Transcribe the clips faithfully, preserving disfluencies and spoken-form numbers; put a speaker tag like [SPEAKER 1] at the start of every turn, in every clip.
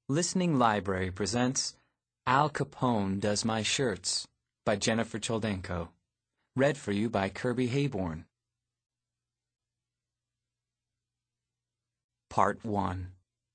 [SPEAKER 1] Listening Library presents Al Capone Does My Shirts by Jennifer Choldenko. Read for you by Kirby Hayborn. Part one.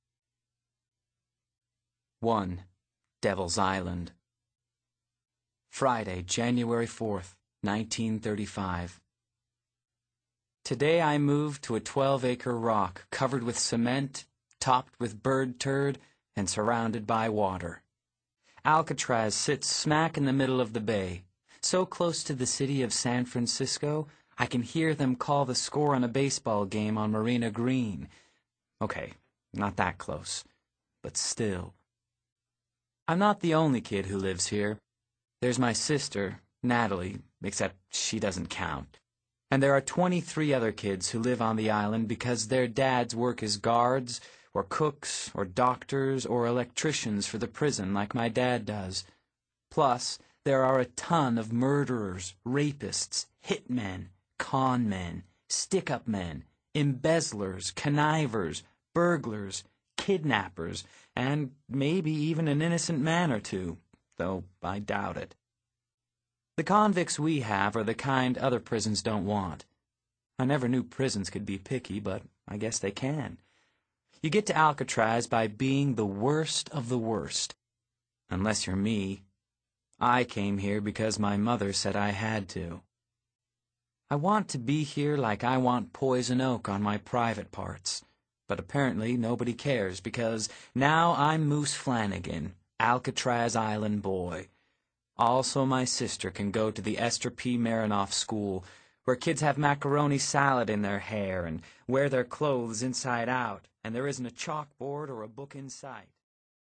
[SPEAKER 1] one. Devil's Island. Friday, January fourth, nineteen thirty-five. Today I moved to a twelve-acre rock covered with cement, topped with bird turd, and surrounded by water. Alcatraz sits smack in the middle of the bay, so close to the city of San Francisco, I can hear them call the score on a baseball game on Marina Green. Okay, not that close, but still. I'm not the only kid who lives here. There's my sister, Natalie, except she doesn't count. And there are twenty-three other kids who live on the island because their dads work as guards, or cooks, or doctors, or electricians for the prison like my dad does. Plus, there are a ton of murderers, rapists, hitmen, con men, stick-up men, embezzlers, connivers, burglars, kidnappers, and maybe even an innocent man or two, though I doubt it. The convicts we have are the kind other prisons don't want. I never knew prisons could be picky, but I guess they can. You get to Alcatraz by being the worst of the worst. Unless you're me. I came here because my mother said I had to. I want to be here like I want poison oak on my private parts. But apparently nobody cares because now I'm Moose Flanagan, Alcatraz Island boy. Also my sister can go to the Esther P. Marinoff School, where kids have macaroni salad in their hair and wear their clothes inside out, and there isn't a chalkboard or a book in sight.